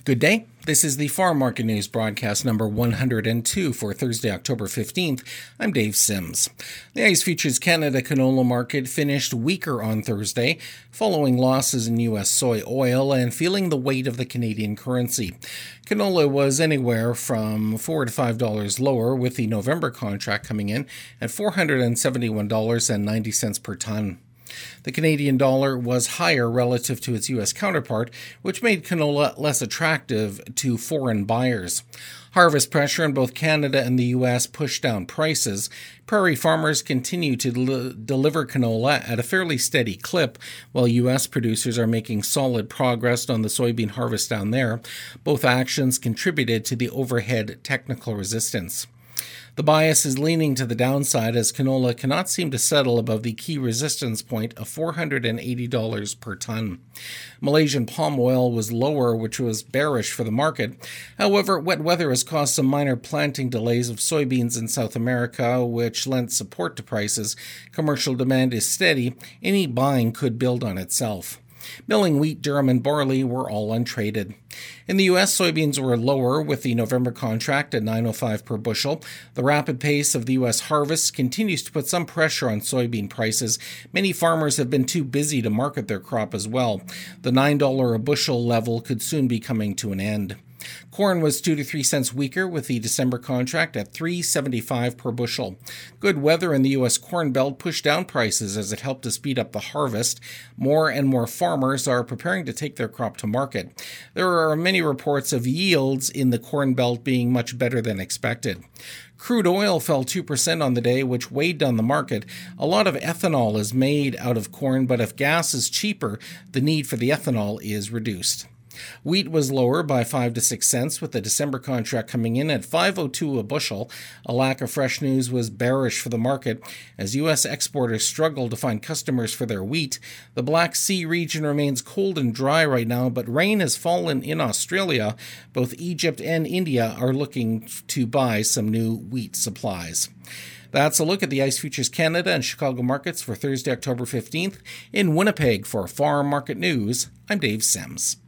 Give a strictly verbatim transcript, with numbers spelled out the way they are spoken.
Good day. This is the Farm Market News broadcast number one hundred two for Thursday, October fifteenth. I'm Dave Sims. The ICE Futures Canada canola market finished weaker on Thursday, following losses in U S soy oil and feeling the weight of the Canadian currency. Canola was anywhere from four to five dollars lower, with the November contract coming in at four hundred seventy-one dollars and ninety cents per ton. The Canadian dollar was higher relative to its U S counterpart, which made canola less attractive to foreign buyers. Harvest pressure in both Canada and the U S pushed down prices. Prairie farmers continue to del- deliver canola at a fairly steady clip, while U S producers are making solid progress on the soybean harvest down there. Both actions contributed to the overhead technical resistance. The bias is leaning to the downside as canola cannot seem to settle above the key resistance point of four hundred eighty dollars per ton. Malaysian palm oil was lower, which was bearish for the market. However, wet weather has caused some minor planting delays of soybeans in South America, which lent support to prices. Commercial demand is steady. Any buying could build on itself. Milling wheat, durum, and barley were all untraded. In the U S, soybeans were lower, with the November contract at nine oh five per bushel. The rapid pace of the U S harvest continues to put some pressure on soybean prices. Many farmers have been too busy to market their crop as well. The nine dollars a bushel level could soon be coming to an end. Corn was two to three cents weaker, with the December contract at three seventy-five per bushel. Good weather in the U S Corn Belt pushed down prices as it helped to speed up the harvest. More and more farmers are preparing to take their crop to market. There are many reports of yields in the Corn Belt being much better than expected. Crude oil fell two percent on the day, which weighed down the market. A lot of ethanol is made out of corn, but if gas is cheaper, the need for the ethanol is reduced. Wheat was lower by five to six cents, with the December contract coming in at five oh two a bushel. A lack of fresh news was bearish for the market as U S exporters struggle to find customers for their wheat. The Black Sea region remains cold and dry right now, but rain has fallen in Australia. Both Egypt and India are looking to buy some new wheat supplies. That's a look at the ICE Futures Canada and Chicago markets for Thursday, October fifteenth. In Winnipeg for Farm Market News, I'm Dave Sims.